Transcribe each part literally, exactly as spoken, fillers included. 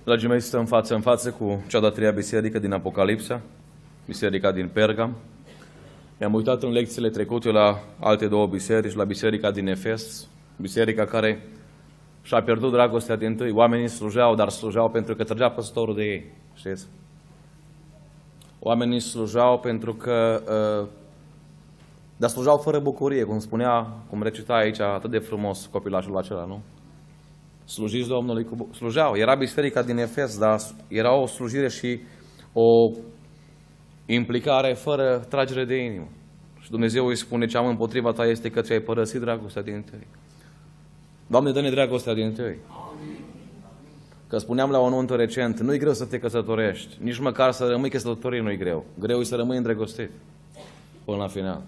Dragii mei, stăm față în față cu cea de-a treia biserică din Apocalipsa, biserica din Pergam. Mi-am uitat în lecțiile trecute la alte două biserici, la biserica din Efes, biserica care și-a pierdut dragostea dintâi. Oamenii slujeau, dar slujeau pentru că trăgea păstorul de ei, știți? Oamenii slujeau pentru că, uh, dar slujeau fără bucurie, cum spunea, cum recita aici atât de frumos copilașul acela, nu? Slujiți Domnului cu... Slujeau. Era biserica din Efes, dar era o slujire și o implicare fără tragere de inimă. Și Dumnezeu îi spune: ce am împotriva ta este că ți-ai părăsit dragostea din tâi. Doamne, dă-ne dragostea din tâi. Că spuneam la o nuntă recent, nu-i greu să te căsătorești, nici măcar să rămâi căsătorit nu-i greu. Greu e să rămâi îndrăgostit până la final.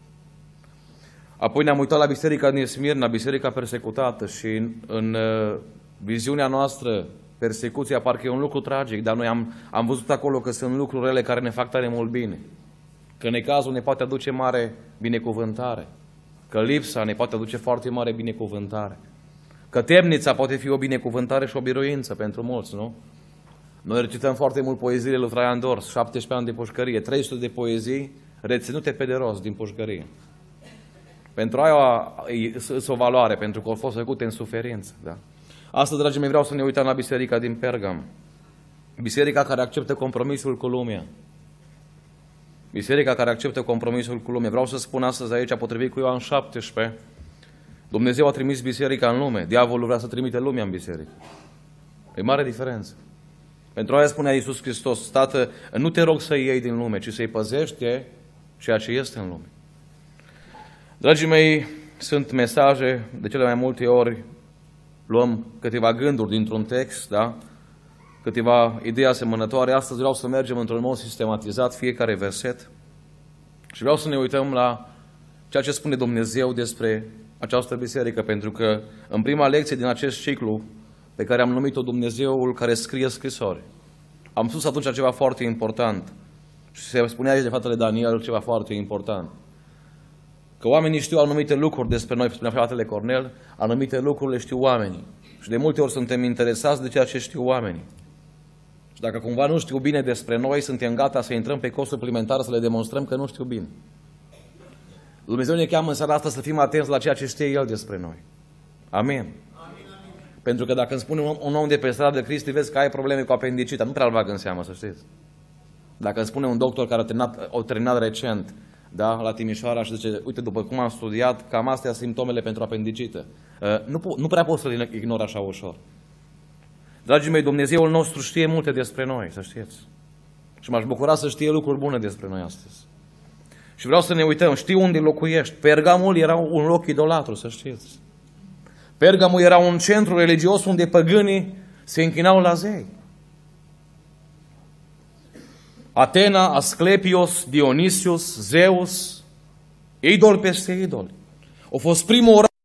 Apoi ne-am uitat la biserica din Smirna, biserica persecutată, și în, în uh, viziunea noastră persecuția parcă e un lucru tragic, dar noi am, am văzut acolo că sunt lucruri rele care ne fac tare mult bine. Că necazul ne poate aduce mare binecuvântare, că lipsa ne poate aduce foarte mare binecuvântare, că temnița poate fi o binecuvântare și o biruință pentru mulți, nu? Noi recităm foarte mult poeziile lui Traian Dors, șaptesprezece ani de pușcărie, trei sute de poezii reținute pe de rost din pușcărie. Pentru aia sunt o valoare, pentru că au fost făcute în suferință. Da? Astăzi, dragii mei, vreau să ne uităm la biserica din Pergam. Biserica care acceptă compromisul cu lumea. Biserica care acceptă compromisul cu lumea. Vreau să spun astăzi aici, potrivit cu Ioan șaptesprezece, Dumnezeu a trimis biserica în lume. Diavolul vrea să trimite lumea în biserică. E mare diferență. Pentru aia spunea Iisus Hristos: Tată, nu te rog să iei din lume, ci să-i păzești ceea ce este în lume. Dragii mei, sunt mesaje, de cele mai multe ori luăm câteva gânduri dintr-un text, da? Câteva idei asemănătoare. Astăzi vreau să mergem într-un mod sistematizat fiecare verset și vreau să ne uităm la ceea ce spune Dumnezeu despre această biserică, pentru că în prima lecție din acest ciclu, pe care am numit-o Dumnezeul care scrie scrisori, am spus atunci ceva foarte important și se spunea aici de fratele Daniel ceva foarte important. Că oamenii știu anumite lucruri despre noi, spunea fratele Cornel, anumite lucruri le știu oamenii. Și de multe ori suntem interesați de ceea ce știu oamenii. Și dacă cumva nu știu bine despre noi, suntem gata să intrăm pe cost suplimentar să le demonstrăm că nu știu bine. Dumnezeu ne cheamă în seara asta să fim atenți la ceea ce știe El despre noi. Amin. Amin, amin. Pentru că dacă îmi spune un, un om de pe stradă: Cristi, vezi că ai probleme cu apendicita, nu prea-l bag în seamă, să știți. Dacă îmi spune un doctor care a terminat, a terminat recent, da, la Timișoara, și zice: uite, după cum am studiat, cam astea sunt simptomele pentru apendicită. Uh, nu, nu prea pot să-l ignor așa ușor. Dragii mei, Dumnezeul nostru știe multe despre noi, să știți. Și m-aș bucura să știe lucruri bune despre noi astăzi. Și vreau să ne uităm, știi unde locuiești. Pergamul era un loc idolatru, să știți. Pergamul era un centru religios unde păgânii se închinau la zei. Atena, Asclepios, Dionisius, Zeus, idol peste idol. A fost primul oraș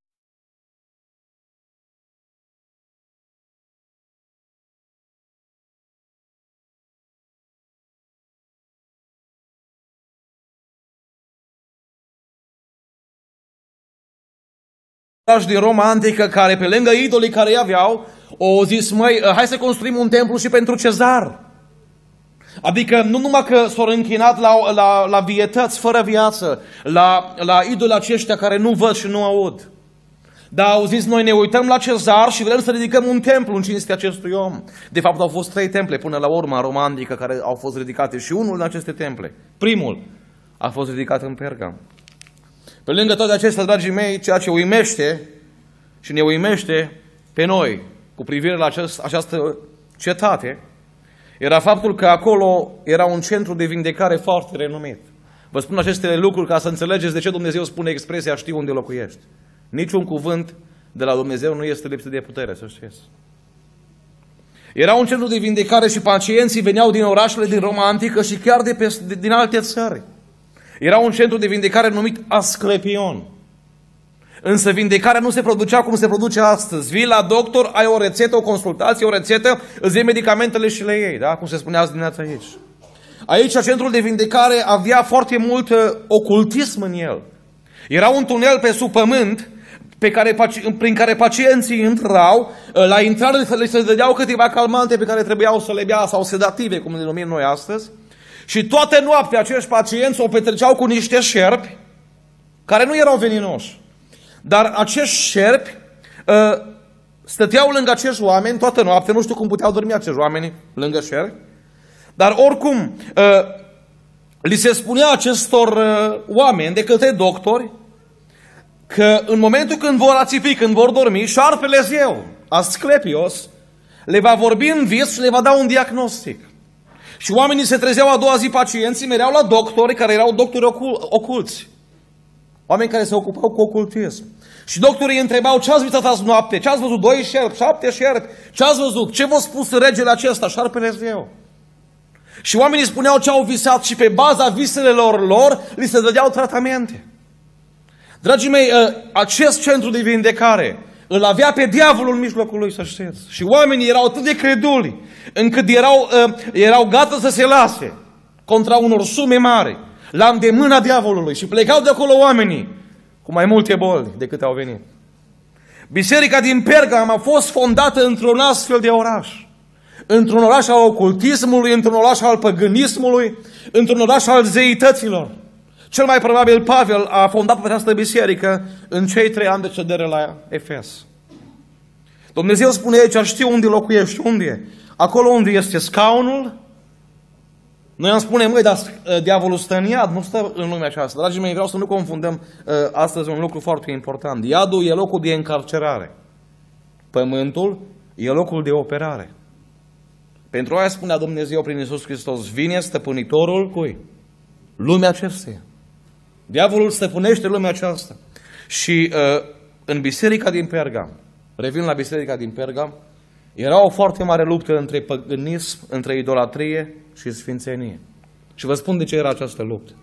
din Roma antică care, pe lângă idolii care îi aveau, au zis: măi, hai să construim un templu și pentru Cezar. Adică nu numai că s-au închinat la, la, la vietăți fără viață, la, la idoli aceștia care nu văd și nu aud, dar au zis: noi ne uităm la Cezar și vrem să ridicăm un templu în cinstea acestui om. De fapt au fost trei temple până la urmă în Roma antică care au fost ridicate și unul din aceste temple, primul, a fost ridicat în Pergam. Pe lângă toate acestea, dragii mei, ceea ce uimește și ne uimește pe noi cu privire la acest, această cetate era faptul că acolo era un centru de vindecare foarte renumit. Vă spun aceste lucruri ca să înțelegeți de ce Dumnezeu spune expresia: știi unde locuiești. Niciun cuvânt de la Dumnezeu nu este lipsit de putere, să știți. Era un centru de vindecare și pacienții veneau din orașele din Roma antică și chiar de pe, de, din alte țări. Era un centru de vindecare numit Asclepion. Însă vindecarea nu se producea cum se produce astăzi. Vii la doctor, ai o rețetă, o consultație, o rețetă, îți iei medicamentele și le iei, da? Cum se spunea azi dimineața aici. Aici, centrul de vindecare avea foarte mult uh, ocultism în el. Era un tunel pe sub pământ pe care, prin care pacienții intrau, la intrare le se dădeau câteva calmante pe care trebuiau să le bea, sau sedative, cum le numim noi astăzi, și toate noaptea acești pacienți o petreceau cu niște șerpi, care nu erau veninoși. Dar acești șerpi uh, stăteau lângă acești oameni toată noaptea, nu știu cum puteau dormi acești oameni lângă șerpi, dar oricum uh, li se spunea acestor uh, oameni de către doctori că în momentul când vor ațipi, când vor dormi, șarpele zeu, Asclepios, le va vorbi în vis și le va da un diagnostic. Și oamenii se trezeau a doua zi, pacienții mereau la doctori care erau doctori ocul oculți. Oameni care se ocupau cu ocultism. Și doctorii îi întrebau: ce ați văzut azi noapte? Ce ați văzut? Doi șerpi, șapte șerpi? Ce ați văzut? Ce v-a spus regele acesta, șarpele zeu? Și oamenii spuneau ce au visat și pe baza viselor lor li se dădeau tratamente. Dragii mei, acest centru de vindecare îl avea pe diavolul în mijlocul lui, să știți. Și oamenii erau atât de creduli, încât erau, erau gata să se lase contra unor sume mari la îndemâna diavolului și plecau de acolo oamenii cu mai multe boli decât au venit. Biserica din Pergam a fost fondată într-un astfel de oraș. Într-un oraș al ocultismului, într-un oraș al păgânismului, într-un oraș al zeităților. Cel mai probabil Pavel a fondat această biserică în cei trei ani de cădere la Efes. Dumnezeu spune aici: știu unde locuiești, unde e? Acolo unde este scaunul. Noi am spune: măi, dar diavolul stă în iad, nu stă în lumea aceasta. Dragii mei, vreau să nu confundăm uh, astăzi un lucru foarte important. Iadul e locul de încarcerare. Pământul e locul de operare. Pentru aia spunea Dumnezeu prin Iisus Hristos: vine stăpânitorul cui? Lumea acesteia. Diavolul stăpânește lumea aceasta. Și uh, în biserica din Pergam, revin la biserica din Pergam, era o foarte mare luptă între păgânism, între idolatrie și sfințenie. Și vă spun de ce era această luptă.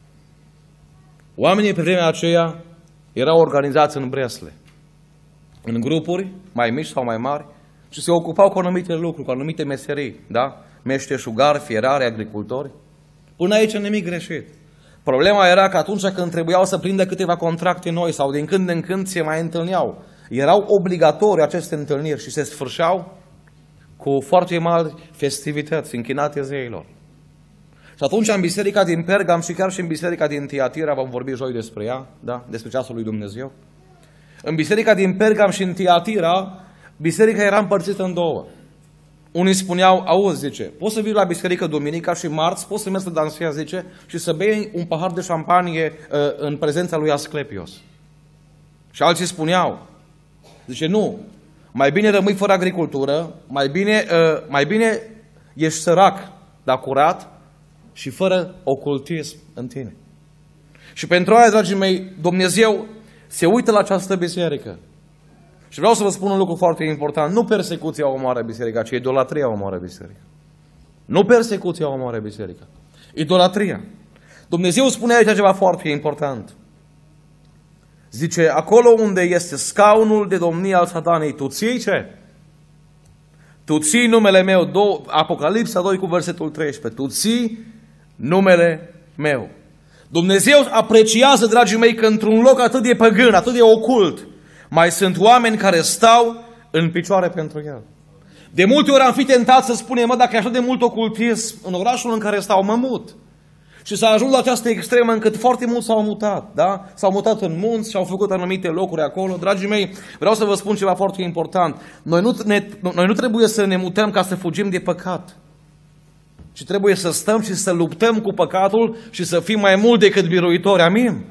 Oamenii pe vremea aceea erau organizați în bresle, în grupuri mai mici sau mai mari, și se ocupau cu anumite lucruri, cu anumite meserii, da? Meșteșugari, fierari, agricultori. Până aici nimic greșit. Problema era că atunci când trebuiau să prindă câteva contracte noi sau din când în când se mai întâlneau, erau obligatorii aceste întâlniri și se sfârșeau cu foarte mari festivități închinate zeilor. Și atunci în biserica din Pergam și chiar și în biserica din Tiatira, vom vorbi joi despre ea, da? Despre ceasul lui Dumnezeu. În biserica din Pergam și în Tiatira, biserica era împărțită în două. Unii spuneau: auzi, zice, poți să vii la biserică duminica și marți, poți să mergi să dansezi, zice, și să bei un pahar de șampanie uh, în prezența lui Asclepios. Și alții spuneau, zice, nu, mai bine rămâi fără agricultură, mai bine, uh, mai bine ești sărac, dar curat și fără ocultism în tine. Și pentru aia, dragii mei, Dumnezeu se uită la această biserică. Și vreau să vă spun un lucru foarte important. Nu persecuția omoară biserica, ci idolatria omoară biserica. Nu persecuția omoară biserica. Idolatria. Dumnezeu spune aici ceva foarte important. Zice, acolo unde este scaunul de domnie al satanei, tu ții ce? Tu ții numele meu, Apocalipsa doi cu versetul treisprezece. Tu ții numele meu. Dumnezeu apreciază, dragii mei, că într-un loc atât de păgân, atât de ocult, mai sunt oameni care stau în picioare pentru El. De multe ori am fi tentat să spunem, mă, dacă e așa de mult ocultism în orașul în care stau, mă mut. Și s-a ajuns la această extremă încât foarte mulți s-au mutat, da? S-au mutat în munți și au făcut anumite locuri acolo. Dragii mei, vreau să vă spun ceva foarte important. Noi nu, ne, noi nu trebuie să ne mutăm ca să fugim de păcat, ci trebuie să stăm și să luptăm cu păcatul și să fim mai mult decât biruitori. Amin?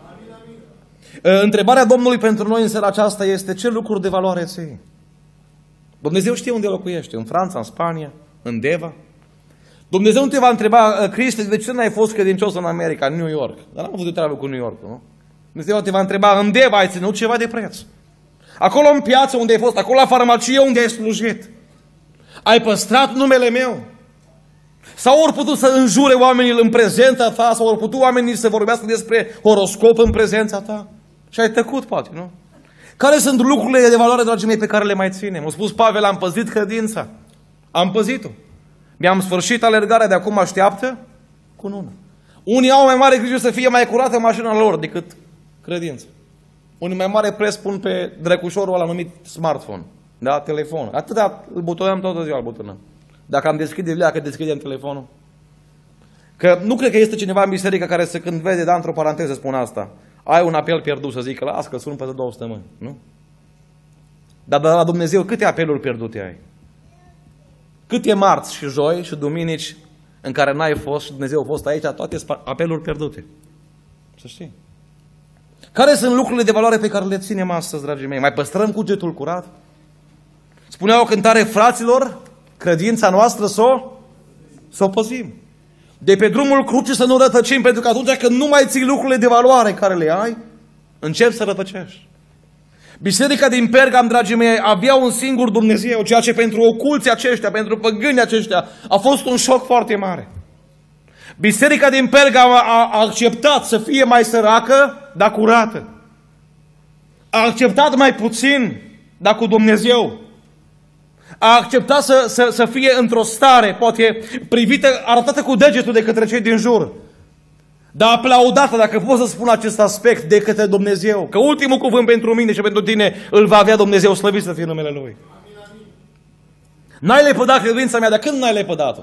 Întrebarea Domnului pentru noi în seara aceasta este: ce lucruri de valoare ții? Dumnezeu știe unde locuiești, în Franța, în Spania, în Deva. Dumnezeu nu te va întreba, Cristi, de ce n-ai fost credincios în America, în New York? Dar n-am avut de treabă cu New York, nu? Dumnezeu te va întreba, în Deva ai ținut ceva de preț? Acolo în piață unde ai fost, acolo la farmacie unde ai slujit, ai păstrat numele meu? Sau ori putut să înjure oamenii în prezența ta, sau ori putut oamenii să vorbească despre horoscop în prezența ta? Și ai tăcut, poate, nu? Care sunt lucrurile de valoare, dragii mei, pe care le mai ținem? A spus Pavel, am păzit credința. Am păzit-o. Mi-am sfârșit alergarea, de acum așteaptă cununa. Unii au mai mare grijă să fie mai curată mașina lor decât credința. Un mai mare preț pun pe drăcușorul ăla numit smartphone. Da? Telefon. Atâta îl butonăm toată ziua, îl butonăm. Dacă am deschide vlea, că deschidem telefonul. Că nu cred că este cineva în biserică care să când vede, da, într-o paranteză spun asta. Ai un apel pierdut să zică, las că sun peste două sute mâini. Nu? Dar de la Dumnezeu câte apeluri pierdute ai? Câte marți și joi și duminici în care n-ai fost și Dumnezeu a fost aici, toate apeluri pierdute. Să știi. Care sunt lucrurile de valoare pe care le ținem astăzi, dragii mei? Mai păstrăm cugetul curat? Spunea o cântare, fraților, credința noastră să o, să o păzim. De pe drumul crucii să nu rătăcim, pentru că atunci când nu mai ții lucrurile de valoare care le ai, începi să rătăcești. Biserica din Pergam, dragii mei, avea un singur Dumnezeu, ceea ce pentru oculții aceștia, pentru păgânii aceștia, a fost un șoc foarte mare. Biserica din Pergam a acceptat să fie mai săracă, dar curată. A acceptat mai puțin, dar cu Dumnezeu. A acceptat să, să, să fie într-o stare, poate privită, arătată cu degetul de către cei din jur, dar aplaudată, dacă pot să spun acest aspect, de către Dumnezeu. Că ultimul cuvânt pentru mine și pentru tine îl va avea Dumnezeu, slăvit să fie numele Lui. N-ai lepădat credința mea, dar când n-ai lepădat-o?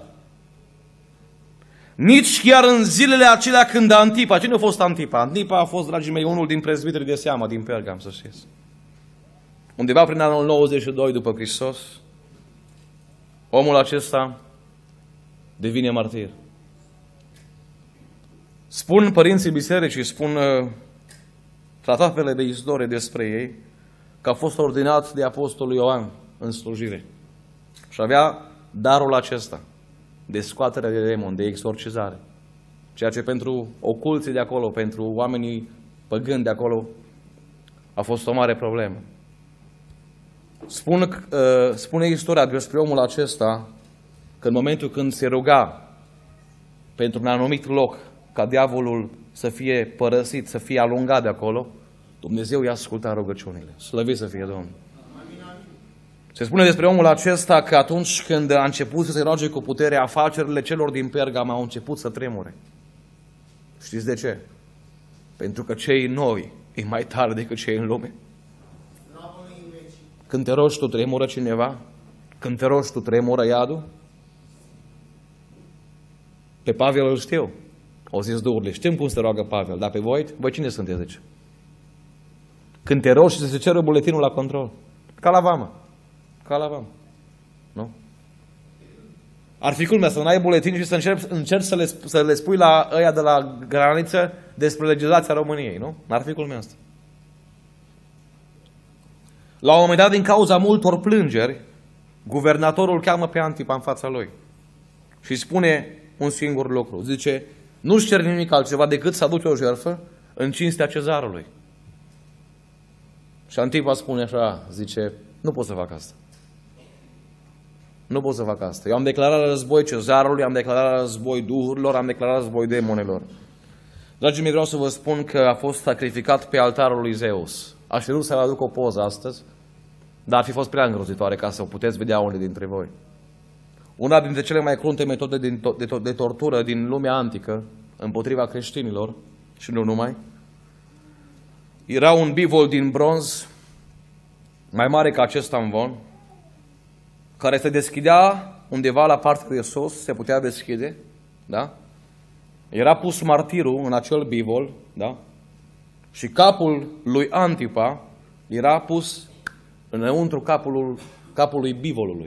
Nici chiar în zilele acelea când Antipa, cine a fost Antipa? Antipa a fost, dragii mei, unul din prezbiterii de seamă din Pergam, să știți. Undeva prin anul nouăzeci și doi după Hristos, omul acesta devine martir. Spun părinții bisericii, spun uh, tratatele de istorie despre ei, că a fost ordinat de apostolul Ioan în slujire. Și avea darul acesta de scoatere de demoni, de exorcizare. Ceea ce pentru oculții de acolo, pentru oamenii păgâni de acolo, a fost o mare problemă. Spun, uh, spune istoria despre omul acesta că în momentul când se ruga pentru un anumit loc ca diavolul să fie părăsit, să fie alungat de acolo, Dumnezeu i-a ascultat rugăciunile. Slăvit să fie Domnul. Se spune despre omul acesta că atunci când a început să se roage cu putere, afacerile celor din Pergam au început să tremure. Știți de ce? Pentru că cei noi e mai tare decât cei în lume. Când te rogi tu, tremură cineva? Când te rogi tu, tremură iadul? Pe Pavel îl știu. Au zis duhurile, știm cum se roagă Pavel, dar pe voi, voi cine sunteți, zice? Când te rogi și se ceră buletinul la control. Ca la vamă. Ca la vamă. Nu? Ar fi culmea să nu ai buletin și să încerci, încerci să, le, să le spui la ăia de la graniță despre legislația României, nu? N-ar fi culmea asta. La un moment dat, din cauza multor plângeri, guvernatorul cheamă pe Antipa în fața lui și spune un singur lucru. Zice, nu-și cer nimic altceva decât să aduce o jertfă în cinstea cezarului. Și Antipa spune așa, zice, nu pot să fac asta. Nu pot să fac asta. Eu am declarat război cezarului, am declarat război duhurilor, am declarat război demonilor. Dragii mei, vreau să vă spun că a fost sacrificat pe altarul lui Zeus. Aș vrea să vă aduc o poză astăzi, dar ar fi fost prea îngrozitoare ca să o puteți vedea unii dintre voi. Una dintre cele mai crunte metode de, de, de tortură din lumea antică, împotriva creștinilor, și nu numai, era un bivol din bronz, mai mare ca acest amvon, care se deschidea undeva la partea de sus, se putea deschide, da? Era pus martirul în acel bivol, da? Și capul lui Antipa era pus înăuntru capului, capului bivolului.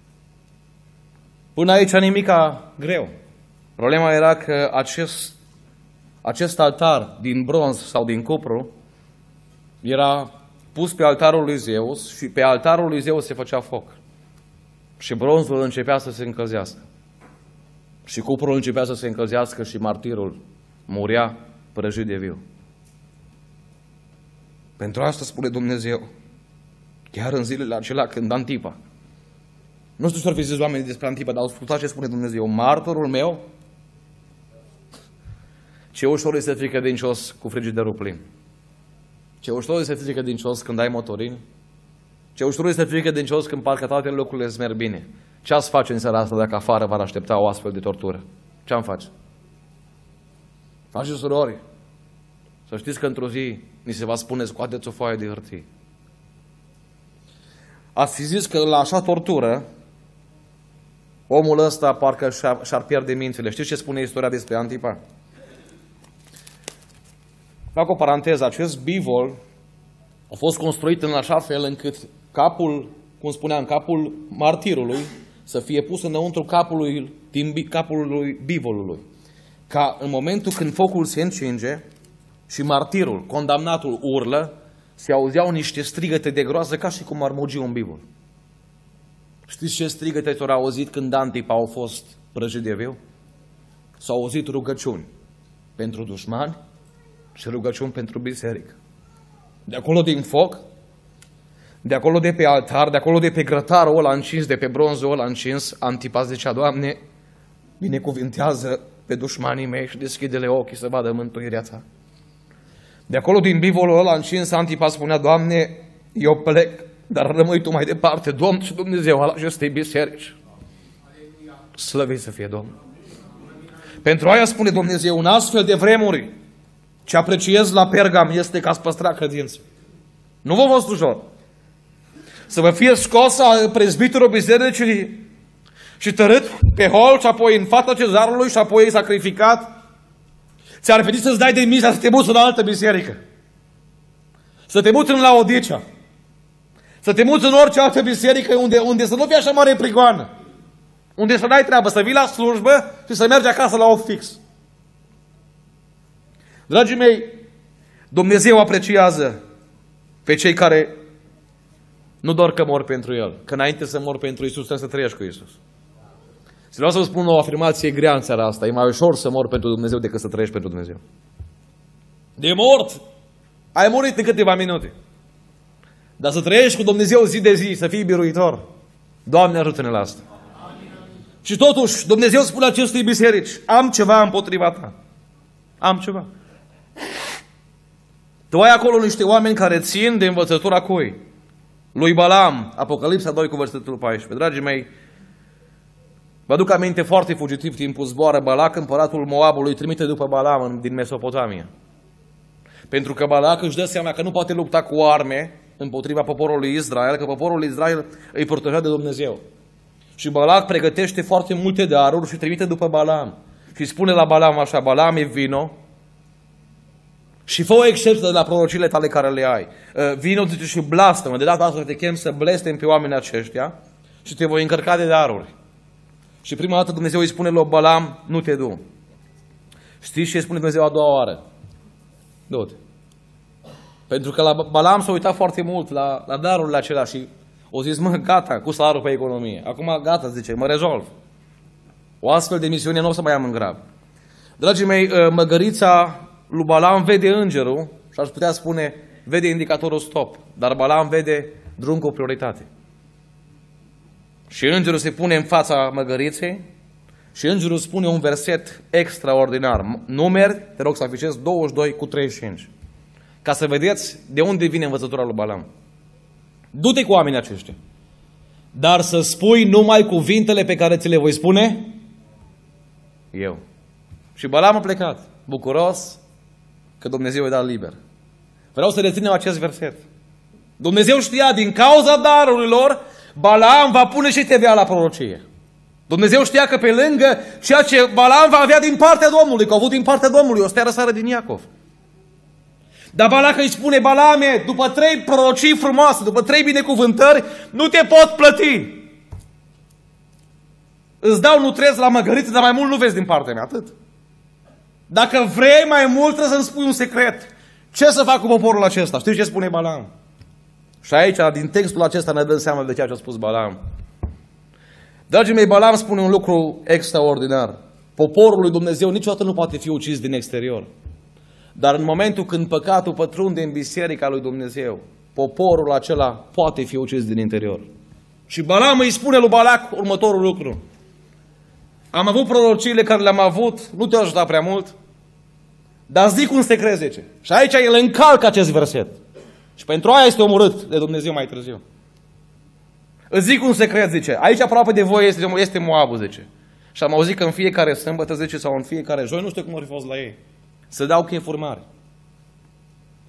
Până aici nimica greu. Problema era că acest, acest altar din bronz sau din cupru era pus pe altarul lui Zeus și pe altarul lui Zeus se făcea foc. Și bronzul începea să se încălzească. Și cuprul începea să se încălzească și martirul murea prăjit de viu. Pentru asta spune Dumnezeu, chiar în zilele acelea când Antipa, nu știu ce ar fi zis oamenii despre Antipa, dar au ascultat ce spune Dumnezeu, martorul meu, ce ușor este să fii credincios cu frigiderul plin. Ce ușor este să fii credincios când ai motorină. Ce ușor este să fii credincios când parcă toate lucrurile îți merg bine. Ce ați face în seara asta dacă afară v-ar aștepta o astfel de tortură? Ce am face? Faci surori. Să știți că într-o zi ni se va spune, scoateți o foaie de hârtie. Ați fi zis că la așa tortură, omul ăsta parcă și-ar, și-ar pierde mințile. Știți ce spune istoria despre Antipa? Fac o paranteză, acest bivol a fost construit în așa fel încât capul, cum spuneam, capul martirului să fie pus înăuntru capului, din capului bivolului. Ca în momentul când focul se încinge și martirul, condamnatul, urlă, se auzeau niște strigăte de groază ca și cum ar mugi un bivol. Știți ce strigăte s-au auzit când Antipa au fost prăjit de viu? S-au auzit rugăciuni pentru dușmani și rugăciuni pentru biserică. De acolo din foc, de acolo de pe altar, de acolo de pe grătarul ăla încins, de pe bronzul ăla încins, Antipa zicea, Doamne, binecuvintează pe dușmanii mei și deschide-le ochii să vadă mântuirea Ta. De acolo din bivolul ăla încins, Antipa spunea, Doamne, eu plec, dar rămâi Tu mai departe, Domn și Dumnezeu al acestei biserici. Slăvit să fie Domnul. Pentru aia spune Dumnezeu, în astfel de vremuri, ce apreciez la Pergam este că ați păstrat credință. Nu vă fost ușor. Să vă fie scos prezbiterul bisericii și tărât pe hol și apoi în fața cezarului și apoi sacrificat. Ți-ar fi să-ți dai demisia să te muți în altă biserică. Să te muți în Laodicea. Să te muți în orice altă biserică unde, unde să nu fie așa mare prigoană. Unde să n-ai treabă, să vii la slujbă și să mergi acasă la off fix. Dragii mei, Dumnezeu apreciază pe cei care nu doar că mor pentru El, că înainte să mor pentru Iisus trebuie să trăiești cu Iisus. Și vreau să vă spun o afirmație grea în seara asta. E mai ușor să mor pentru Dumnezeu decât să trăiești pentru Dumnezeu. De mort, ai murit în câteva minute. Dar să trăiești cu Dumnezeu zi de zi, să fii biruitor. Doamne, ajută-ne la asta. Amin. Și totuși, Dumnezeu spune acestei biserici, am ceva împotriva ta. Am ceva. Tu ai acolo niște oameni care țin de învățătura cui? Lui Balaam, Apocalipsa doi cu versetul paisprezece. Dragii mei, vă aduc aminte foarte fugitiv timpul zboară Balac, împăratul Moabului, trimite după Balaam din Mesopotamia. Pentru că Balac își dă seama că nu poate lupta cu arme împotriva poporului Israel, că poporul Israel îi protejat de Dumnezeu. Și Balac pregătește foarte multe daruri și trimite după Balaam. Și spune la Balaam așa, Balaam, vino și fă o excepție de la prorocile tale care le ai. Vino, zice, și blastă-mă, de data asta te chem să blestem pe oamenii aceștia și te voi încărca de daruri. Și prima dată Dumnezeu îi spune lui Balaam, nu te du. Știți ce spune Dumnezeu a doua oară? Du-te. Pentru că la Balaam s-a uitat foarte mult la, la darurile acelea și o zis, mă, gata, cu salarul pe economie. Acum gata, zice, mă rezolv. O astfel de misiune nu o să mai am în grab. Dragii mei, măgărița lui Balaam vede îngerul și aș putea spune, vede indicatorul stop, dar Balaam vede drum cu prioritate. Și îngerul se pune în fața măgăriței și îngerul spune un verset extraordinar. Numeri, te rog să afișezi, douăzeci și doi cu treizeci și cinci. Ca să vedeți de unde vine învățătura lui Balaam. Du-te cu oamenii aceștia, dar să spui numai cuvintele pe care ți le voi spune eu. Și Balaam a plecat, bucuros că Dumnezeu i-a dat liber. Vreau să reținem acest verset. Dumnezeu știa, din cauza darurilor, Balaam va pune și T V A la prorocie. Dumnezeu știa că pe lângă ceea ce Balaam va avea din partea Domnului, că a avut din partea Domnului o stea răsară din Iacov. Dar Balac îi spune, Balame, după trei prorocii frumoase, după trei binecuvântări, nu te pot plăti. Îți dau nutrez la măgăriță, dar mai mult nu vezi din partea mea, atât. Dacă vrei mai mult, trebuie să-mi spui un secret. Ce să fac cu poporul acesta? Știți ce spune Balaam? Și aici, din textul acesta, ne dăm seama de ceea ce a spus Balaam. Dragii mei, Balaam spune un lucru extraordinar. Poporul lui Dumnezeu niciodată nu poate fi ucis din exterior. Dar în momentul când păcatul pătrunde în biserica lui Dumnezeu, poporul acela poate fi ucis din interior. Și Balaam îi spune lui Balac următorul lucru. Am avut prorociile care le-am avut, nu te-au ajutat prea mult, dar zic un secret, zice. Și aici el încalcă acest verset. Și pentru aia este omorât de Dumnezeu mai târziu. Îți zic un secret, zice. Aici aproape de voi este, este Moabul, zice. Și am auzit că în fiecare sâmbătă, zice, sau în fiecare joi, nu știu cum ar fi fost la ei, să dau chefuri mari.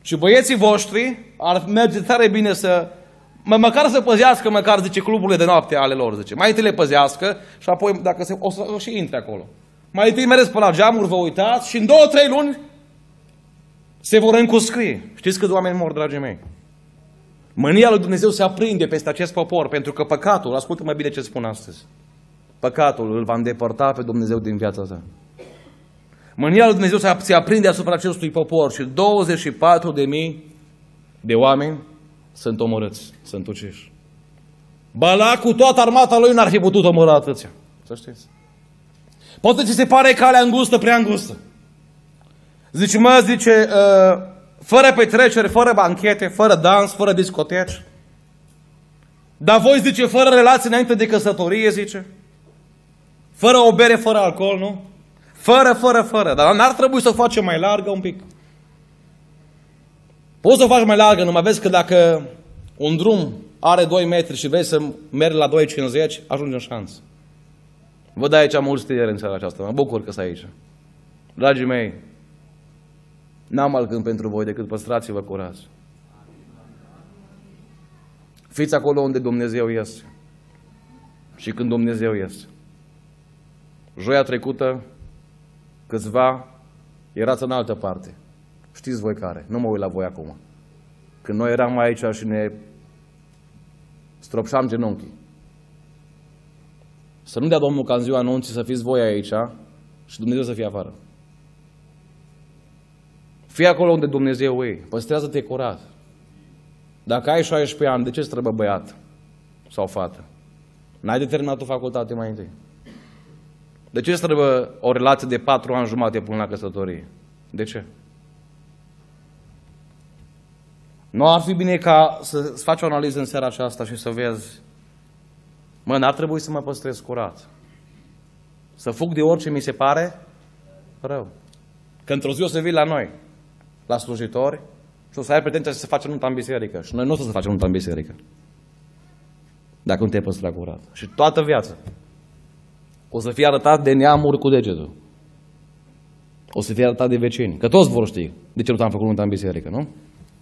Și băieții voștri ar merge tare bine să, mă, măcar să păzească, măcar, zice, cluburile de noapte ale lor, zice. Mai întâi le păzească și apoi, dacă se, o să o și intre acolo. Mai întâi mereți pe la geamuri, vă uitați și în două, trei luni se vor încuscui. Știți câți oameni mor, dragii mei? Mânia lui Dumnezeu se aprinde peste acest popor, pentru că păcatul, ascultă-mă bine ce spun astăzi, păcatul îl va îndepărta pe Dumnezeu din viața ta. Mânia lui Dumnezeu se aprinde asupra acestui popor și douăzeci și patru de mii de oameni sunt omorâți, sunt uciși. Balac cu toată armata lui n-ar fi putut omorâ atâția, să știți. Poate ți se pare calea îngustă, prea îngustă. Zice, mă, zice, uh, fără petreceri, fără banchete, fără dans, fără discoteci. Dar voi, zice, fără relații înainte de căsătorie, zice. Fără o bere, fără alcool, nu? Fără, fără, fără. Dar n-ar trebui să o facem mai largă un pic. Poți să o faci mai largă, numai vezi că dacă un drum are doi metri și vezi să mergi la doi cincizeci, ajungi în șansă. Vă dai aici mulți tineri în seara aceasta. Mă bucur că sunt aici. Dragii mei, n-am alt gând pentru voi decât păstrați-vă curați. Fiți acolo unde Dumnezeu este. Și când Dumnezeu este. Joia trecută, câțiva erați în altă parte. Știți voi care. Nu mă uit la voi acum. Când noi eram aici și ne stropșam genunchii. Să nu dea Domnul ca în ziua anunții să fiți voi aici și Dumnezeu să fie afară. Fii acolo unde Dumnezeu e. Păstrează-te curat. Dacă ai șaisprezece ani, de ce îți trebuie băiat sau fată? N-ai determinat o facultate mai întâi. De ce îți trebuie o relație de patru ani jumate până la căsătorie? De ce? Nu ar fi bine ca să faci o analiză în seara aceasta și să vezi, mă, n-ar trebui să mă păstrez curat. Să fug de orice mi se pare rău. Că într-o zi o să vii la noi, la slujitori, și o să ai pretenția să se face nunta în biserică. Și noi nu o să facem nunta în biserică. Dacă nu te-ai păstrat curat. Și toată viața o să fie arătat de neamuri cu degetul. O să fie arătat de vecini. Că toți vor ști de ce nu am făcut nunta în biserică, nu?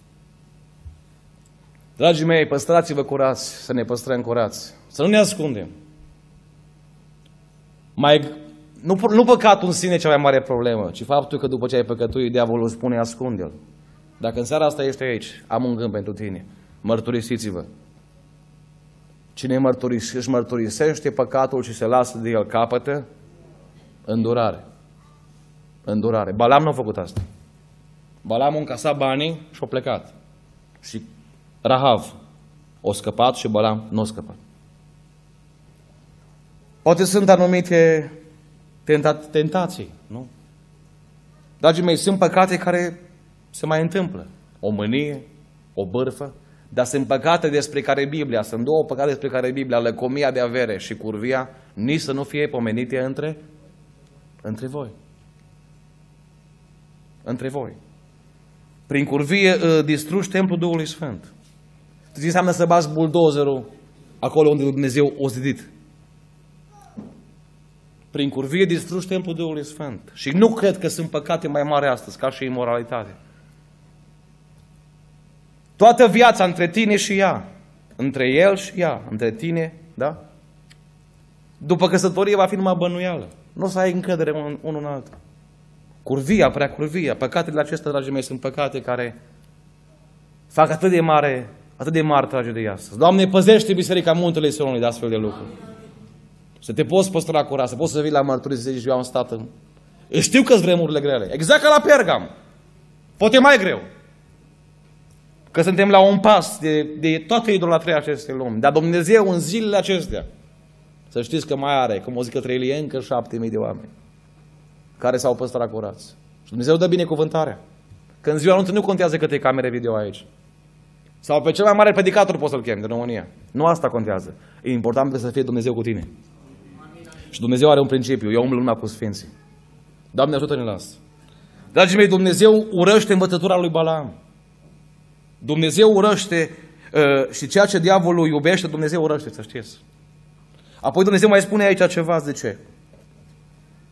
Dragii mei, păstrați-vă curați, să ne păstrăm curați. Să nu ne ascundem. Mai, nu, nu păcatul în sine e cea mai mare problemă, ci faptul că după ce ai păcătuit, diavolul spune, ascunde-l. Dacă în seara asta ești aici, am un gând pentru tine. Mărturisiți-vă. Cine mărturis, își mărturisește păcatul și se lasă de el, capătă îndurare. Îndurare. Balaam nu a făcut asta. Balaam a încasat banii și a plecat. Și Rahav a scăpat și Balaam nu a scăpat. Poate sunt anumite tenta tentații, nu? Dragii mei, sunt păcate care se mai întâmplă. O mânie, o bârfă, dar sunt păcate despre care Biblia, sunt două păcate despre care Biblia, lăcomia de avere și curvia, nici să nu fie pomenite între, între voi. Între voi. Prin curvie uh, distrugi templul Duhului Sfânt. Ce înseamnă să bați buldozerul acolo unde Dumnezeu o zidit? Prin curvie distrugi templul Duhului Sfânt. Și nu cred că sunt păcate mai mari astăzi, ca și imoralitate. Toată viața între tine și ea, între el și ea, între tine, da? După căsătorie va fi numai bănuială. Nu o să ai încredere unul în altul. Curvia, prea curvia, păcatele acestea, dragii mei, sunt păcate care fac atât de mare, atât de mare tragedie astăzi. Doamne, păzește Biserica Muntele Sionului de astfel de lucruri. Să te poți păstra curat, să poți să vii la mărturii să zici, eu am stat în... Știu că-s vremurile grele, exact ca la Pergam. Poate mai greu. Că suntem la un pas de, de toată idolatria acestei lumi. Dar Dumnezeu în zilele acestea, să știți că mai are, cum o zic către Ilie, încă șapte mii de oameni care s-au păstrat curați. Și Dumnezeu dă binecuvântarea. Că în ziua anunții nu contează câte camere video aici. Sau pe cel mai mare predicator poți să-l chemi din România. Nu asta contează. E important să fie Dumnezeu cu tine. Și Dumnezeu are un principiu. Eu umblă lumea cu sfinții. Doamne, ajută-ne la asta. Dragii mei, Dumnezeu urăște învățătura lui Balaam. Dumnezeu urăște uh, și ceea ce diavolul iubește, Dumnezeu urăște, să știți. Apoi Dumnezeu mai spune aici ceva, zice.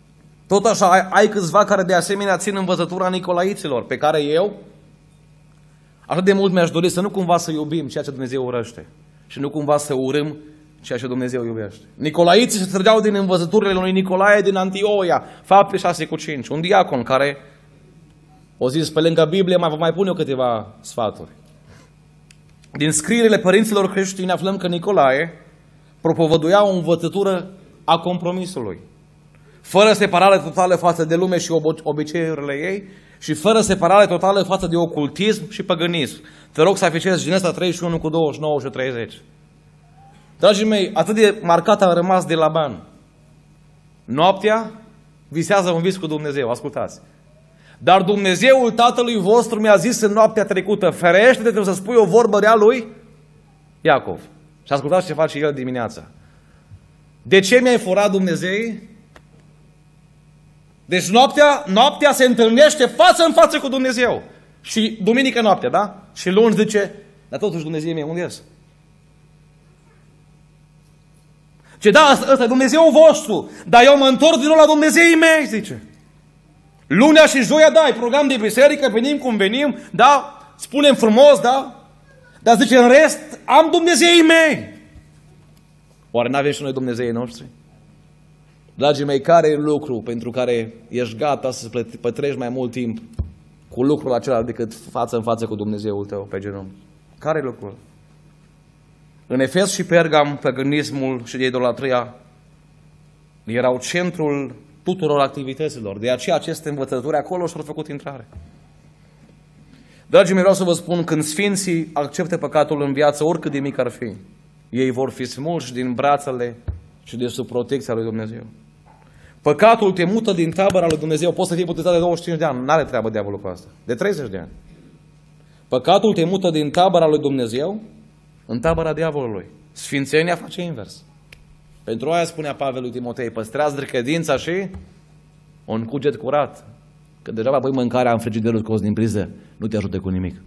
Tot așa, ai, ai câțiva care de asemenea țin învățătura Nicolaiților, pe care eu Atât de mult mi-aș dori să nu cumva să iubim ceea ce Dumnezeu urăște și nu cumva să urâm ceea ce Dumnezeu iubește. Nicolaiții se trăgeau din învățăturile lui Nicolae din Antioia, Fapte șase cu cinci, un diacon care o zis pe lângă Biblie, mai vă mai pun eu câteva sfaturi. Din scrierile părinților creștini aflăm că Nicolae propovăduia o învățătură a compromisului, fără separare totală față de lume și obiceiurile ei și fără separare totală față de ocultism și păgânism. Te rog să afișezi Genesa treizeci și unu cu douăzeci și nouă și treizeci. Dragii mei, atât de marcat a rămas de Laban. Noaptea visează un vis cu Dumnezeu, ascultați. Dar Dumnezeul tatălui vostru mi-a zis în noaptea trecută, ferește-te, trebuie să spui o vorbă rea lui Iacov. Și ascultați ce face el dimineața. De ce mi-ai furat Dumnezeu? Deci noaptea, noaptea se întâlnește față în față cu Dumnezeu. Și duminică noaptea, da? Și luni zice, dar totuși Dumnezeu mi-e unde ești? Ce da, ăsta e Dumnezeul vostru, dar eu mă întorc din nou la Dumnezeii mei, zice. Lunea și joia, da, e program de biserică, venim cum venim, da, spunem frumos, da, dar zice, în rest, am Dumnezeii mei. Oare n-avem și noi Dumnezeii noștri? Dragii mei, care e lucru pentru care ești gata să pătrești mai mult timp cu lucrul acela decât față în față cu Dumnezeul tău pe genunchi? Care e lucrul? În Efes și Pergam, păgânismul și idolatria erau centrul tuturor activităților. De aceea aceste învățături acolo și-au făcut intrare. Dragii mei, vreau să vă spun, când sfinții acceptă păcatul în viață, oricât de mic ar fi, ei vor fi smulși din brațele și de sub protecția lui Dumnezeu. Păcatul te mută din tabăra lui Dumnezeu. Poți să fii botezat de douăzeci și cinci de ani. N-are treabă diavolul cu asta. De treizeci de ani. Păcatul te mută din tabăra lui Dumnezeu în tabăra diavolului. Sfințenia face invers. Pentru aia spunea Pavel lui Timotei, păstrează credința și un cuget curat. Că degeaba pui mâncarea în frigiderul scos din priză, nu te ajută cu nimic.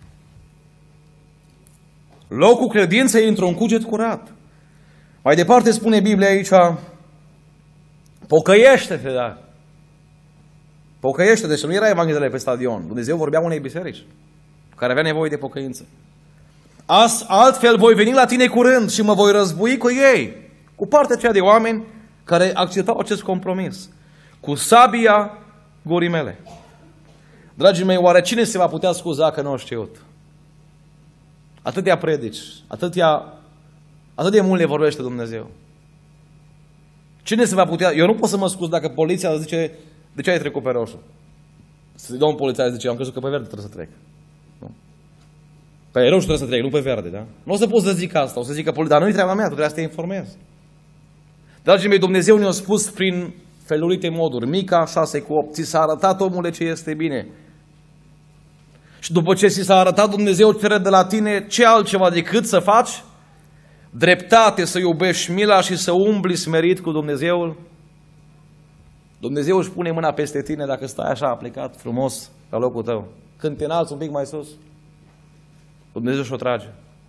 Locul credinței e într-un cuget curat. Mai departe spune Biblia aici, pocăiește-te, da. Pocăiește-te, și nu era Evanghelia pe stadion. Dumnezeu vorbea unei biserici care avea nevoie de pocăință. As, altfel voi veni la tine curând și mă voi război cu ei, cu partea aceea de oameni care acceptau acest compromis, cu sabia gurii mele. Dragii mei, oare cine se va putea scuza că nu a știut? Atâtea predici, atâtea, atât de mult le vorbește Dumnezeu. Cine se va putea... Eu nu pot să mă scuz dacă poliția zice, de ce ai trecut pe roșu? Să domnul poliția zice, am crezut că pe verde trebuie să trec. Nu. Pe roșu trebuie să trec, nu pe verde, da? Nu o să pot să zic asta, o să zic că poliția, dar nu-i treaba mea, tu trebuie să te informezi. Dragii mei, Dumnezeu ne-a spus prin felurite moduri. Mica șase cu opt, ți s-a arătat, omule, ce este bine. Și după ce ți s-a arătat, Dumnezeu cere de la tine ce altceva decât să faci dreptate, să iubești mila și să umbli smerit cu Dumnezeul. Dumnezeu își pune mâna peste tine dacă stai așa aplicat frumos la locul tău. Când te înalți un pic mai sus, Dumnezeu și-o trage.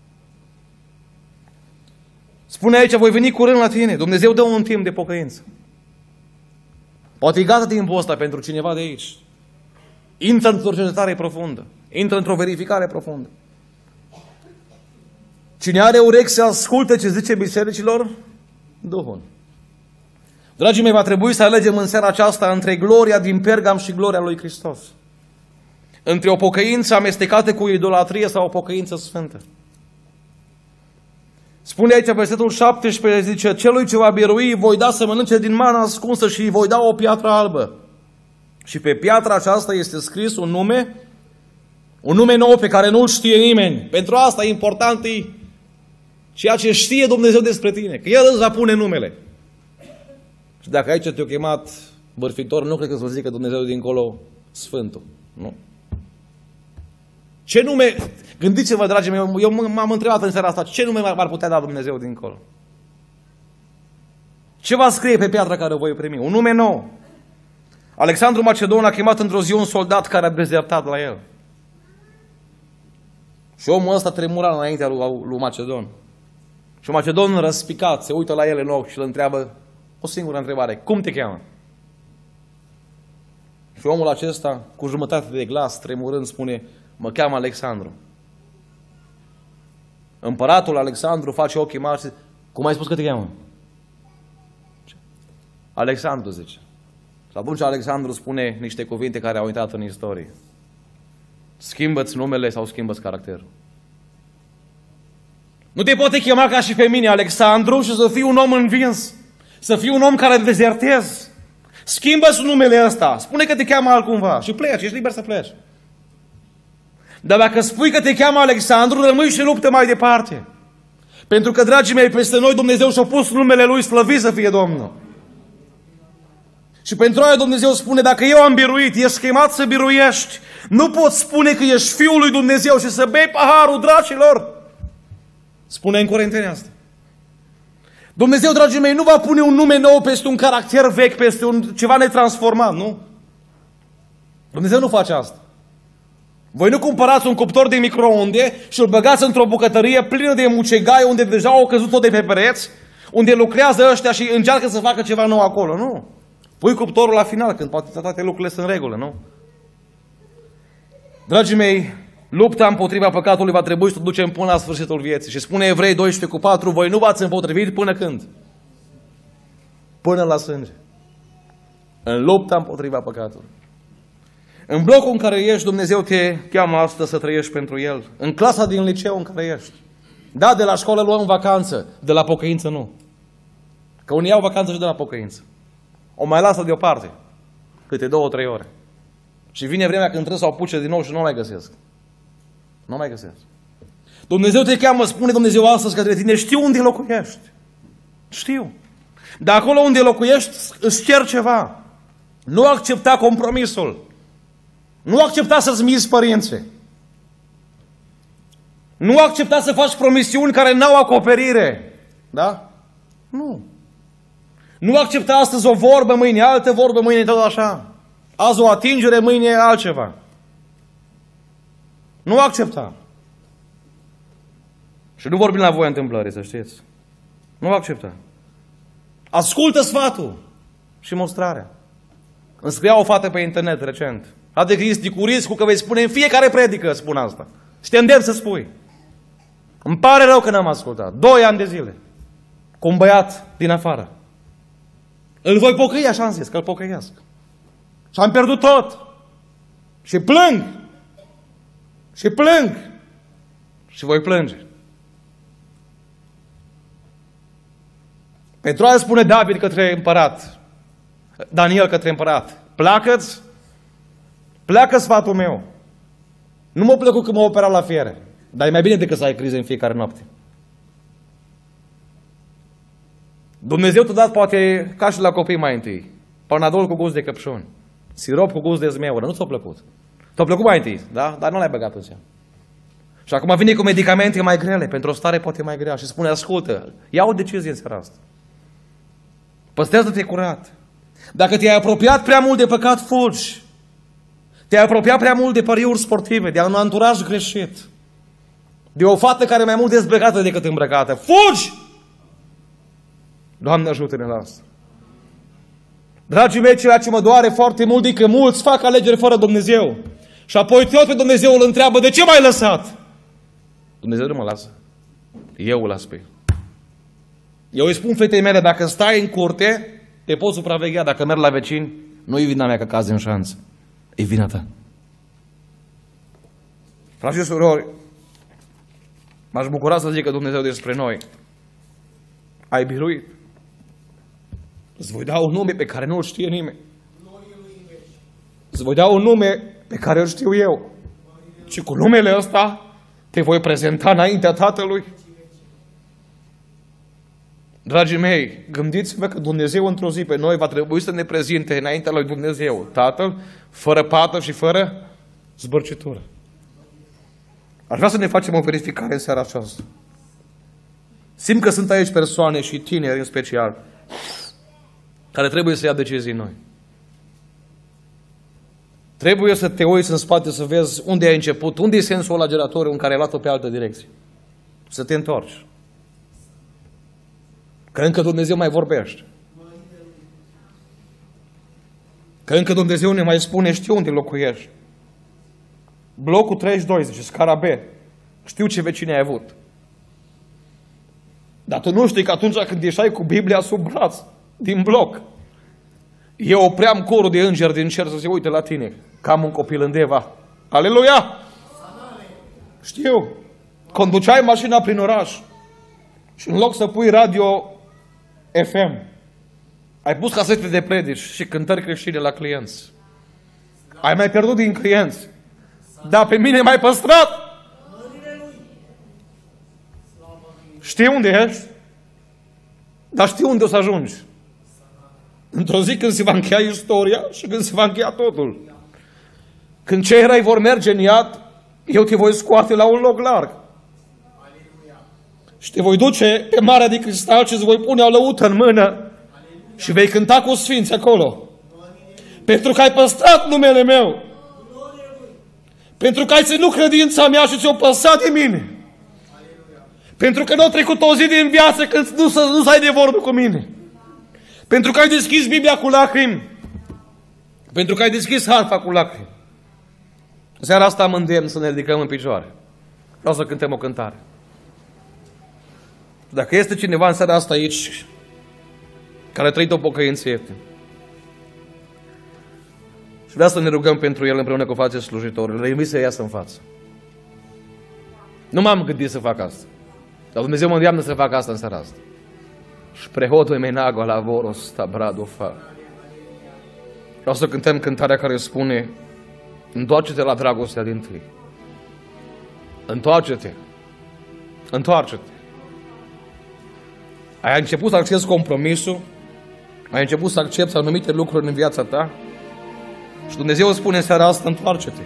Spune aici, voi veni curând la tine. Dumnezeu dă un timp de pocăință. Poate e gata timpul ăsta pentru cineva de aici. Intră într-o cercetare profundă. Intră într-o verificare profundă. Cine are urechi să asculte ce zice bisericilor, Duhul. Dragii mei, va trebui să alegem în seara aceasta între gloria din Pergam și gloria lui Hristos. Între o pocăință amestecată cu idolatrie sau o pocăință sfântă. Spune aici versetul șaptesprezece, zice, celui ce va birui voi da să mănânce din mana ascunsă și îi voi da o piatră albă. Și pe piatra aceasta este scris un nume, un nume nou pe care nu-l știe nimeni. Pentru asta important e ceea ce știe Dumnezeu despre tine, că El îți va pune numele. Și dacă aici te-a chemat bârfitor, nu cred că să zică Dumnezeu dincolo Sfântul. Nu. Ce nume, gândiți-vă, dragii mei, eu m-am întrebat în seara asta, ce nume m-ar putea da Dumnezeu dincolo? Ce va scrie pe piatra care o voi primi? Un nume nou. Alexandru Macedon a chemat într-o zi un soldat care a dezertat la el. Și omul ăsta tremura înaintea lui, lui Macedon. Și Macedon, răspicat, se uită la el în ochi și îl întreabă o singură întrebare. Cum te cheamă? Și omul acesta, cu jumătate de glas, tremurând, spune, Mă cheamă Alexandru. Împăratul Alexandru face ochii mari și zice, cum ai spus că te cheamă? Alexandru, zice. Și atunci Alexandru spune niște cuvinte care au intrat în istorie. Schimbă-ți numele sau schimbă-ți caracterul. Nu te poate chema ca și pe mine Alexandru și să fii un om învins. Să fii un om care dezertezi. Schimbă-ți numele ăsta. Spune că te cheamă altcumva și pleci, ești liber să pleci. Dar dacă spui că te cheamă Alexandru, rămâi și luptă mai departe. Pentru că, dragii mei, peste noi Dumnezeu și-a pus numele Lui slăvit să fie Domnul. Și pentru aia Dumnezeu spune, dacă eu am biruit, ești chemat să biruiești. Nu poți spune că ești Fiul lui Dumnezeu și să bei paharul, dragilor. Spune în Corinteni asta. Dumnezeu, dragii mei, nu va pune un nume nou peste un caracter vechi, peste un, ceva netransformat, nu? Dumnezeu nu face asta. Voi nu cumpărați un cuptor de microunde și îl băgați într-o bucătărie plină de mucegai unde deja au căzut tot de pe pereți, unde lucrează ăștia și încearcă să facă ceva nou acolo, nu? Pui cuptorul la final, când poate toate lucrurile sunt în regulă, nu? Dragii mei, lupta împotriva păcatului va trebui să o ducem până la sfârșitul vieții. Și spune Evrei doisprezece cu patru, voi nu v-ați împotrivit până când? Până la sânge. În lupta împotriva păcatului. În blocul în care ești, Dumnezeu te cheamă astăzi să trăiești pentru El. În clasa din liceu în care ești. Da, de la școală luăm vacanță, de la pocăință nu. Că unii iau vacanță și de la pocăință. O mai lasă deoparte, câte două, trei ore. Și vine vremea când trebuie să o apuce din nou și nu o mai găsesc. Nu o mai găsesc. Dumnezeu te cheamă, spune Dumnezeu astăzi către tine, știu unde locuiești. Știu. Dar acolo unde locuiești îți cer ceva. Nu accepta compromisul. Nu accepta să-ți mizi părinții. Nu accepta să faci promisiuni care n-au acoperire. Da? Nu. Nu accepta astăzi o vorbă, mâine altă vorbă, mâine tot așa. Azi o atingere, mâine altceva. Nu accepta. Și nu vorbim la voia întâmplării, să știți. Nu accepta. Ascultă sfatul și mostrarea. Îmi scria o fată pe internet recent. Adică ești cu riscul că vei spune în fiecare predică, spun asta. Și te îndemn să spui. Îmi pare rău că n-am ascultat. Doi ani de zile. Cu un băiat din afară. Îl voi pocăi, așa am zis, că îl pocăiesc. Și am pierdut tot. Și plâng. Și plâng. Și voi plânge. Pentru aia spune David către împărat. Daniel către împărat. Pleacă-ți. Pleacă sfatul meu. Nu mă plăcut că mă opera la fiere. Dar e mai bine decât să ai crize în fiecare noapte. Dumnezeu te-a dat poate ca și la copii mai întâi. Panadol cu gust de căpșuni. Sirop cu gust de zmeură. Nu ți-a plăcut. Ți-a plăcut mai întâi, da? Dar nu l-ai băgat în seamă. Și acum vine cu medicamente mai grele. Pentru o stare poate mai grea. Și spune, ascultă, ia o decizie în seara asta. Păstrează-te curat. Dacă te-ai apropiat prea mult de păcat, fugi. Te-ai apropiat prea mult de pariuri sportive, de un anturaj greșit. De o fată care e mai mult dezbrăcată decât îmbrăcată. Fugi! Doamne, ajută-ne la asta. Dragii mei, ceea ce mă doare foarte mult e că mulți fac alegeri fără Dumnezeu. Și apoi tot pe Dumnezeu îl întreabă, de ce m-ai lăsat? Dumnezeu nu mă lasă. Eu îl las pe el. Eu îi spun fetei mele, dacă stai în curte, te poți supraveghea. Dacă merg la vecini, nu e vina mea că cazi în șanță. E vina ta. Frați și surori, m-aș bucura să zic că Dumnezeu despre noi. Ai biruit. Îți voi da un nume pe care nu îl știe nimeni. Îți voi da un nume pe care îl știu eu. Și cu numele ăsta te voi prezenta înaintea Tatălui. Dragii mei, gândiți-vă că Dumnezeu într-o zi pe noi va trebui să ne prezinte înaintea lui Dumnezeu, Tatăl, fără pată și fără zbărcitură. Aș vrea să ne facem o verificare în seara aceasta. Simt că sunt aici persoane și tineri în special, care trebuie să ia decizii noi. Trebuie să te uiți în spate să vezi unde ai început, unde e sensul ăla giratoriu în care ai luat-o pe altă direcție. Să te întorci. Că încă Dumnezeu mai vorbește. Că încă Dumnezeu ne mai spune, știu unde locuiești. Blocul treizeci și doi, zice, scara B. Știu ce vecini ai avut. Dar tu nu știi că atunci când ieșai cu Biblia sub braț, din bloc, eu opream corul de îngeri din cer să se uite la tine, că am un copil în Deva. Aleluia! Știu. Conduceai mașina prin oraș și în loc să pui radio F M, ai pus casete de predici și cântări creștine la clienți. Ai mai pierdut din clienți. Dar pe mine m-ai păstrat. Știi unde ești? Dar știi unde o să ajungi. Într-o zi când se va încheia istoria și când se va încheia totul. Când cei răi vor merge în iad, eu te voi scoate la un loc larg. Și te voi duce pe Marea de Cristal și îți voi pune o lăută în mână și vei cânta cu sfinți acolo. Pentru că ai păstrat numele meu. Pentru că ai ținut credința mea și ți-o păsat de mine. Pentru că nu a trecut o zi din viață când nu să nu să ai de vorbă cu mine. Pentru că ai deschis Biblia cu lacrimi. Pentru că ai deschis harfa cu lacrimi. În seara asta mă îndemn să ne ridicăm în picioare. Vreau să cântăm o cântare. Dacă este cineva în seara asta aici care a trăit o pocăință ieftină și vrea să ne rugăm pentru el împreună cu frații slujitori, le invit să iasă în față. Nu m-am gândit să fac asta. Dar Dumnezeu mă îndeamnă să fac asta în seara asta. Și prehodul menago la voros tabrado fa. Vreau să cântăm cântarea care spune: întoarce-te la dragostea din tâi. Întoarce-te. Întoarce-te. Ai început să accepti compromisul, ai început să accepti anumite lucruri în viața ta și Dumnezeu îți spune în seara asta: întoarce-te.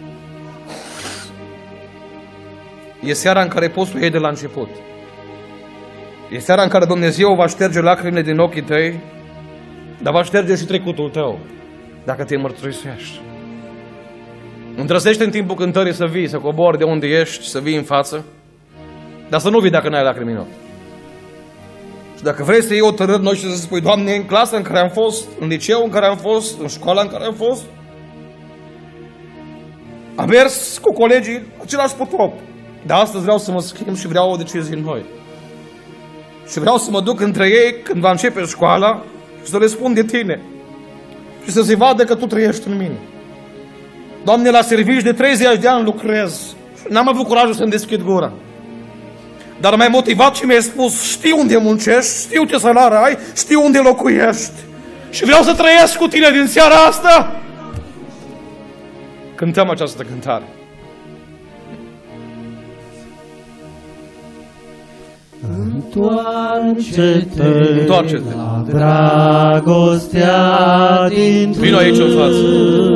E seara în care poți să o iei de la început. E seara în care Dumnezeu va șterge lacrimile din ochii tăi, dar va șterge și trecutul tău, dacă te mărturisești. Îndrăznește în timpul cântării să vii, să cobori de unde ești, să vii în față, dar să nu vii dacă n-ai lacrimi în ochi. Și dacă vrei să iei o tărâri noi și să spui: Doamne, în clasa în care am fost, în liceu în care am fost, în școala în care am fost, am mers cu colegii același potop, dar astăzi vreau să mă schimb și vreau o decizie noi. Și vreau să mă duc între ei când va începe școala și să le spun de tine și să se vadă că tu trăiești în mine. Doamne, la servici de treizeci de ani lucrez. N-am avut curajul să-mi deschid gura. Dar m-ai motivat și mi-ai spus: știu unde muncești, știu ce salar ai, știu unde locuiești. Și vreau să trăiesc cu tine din seara asta. Cântăm această cântare. Întoarce-te, Întoarce-te la dragostea din tâi. Vino aici în față.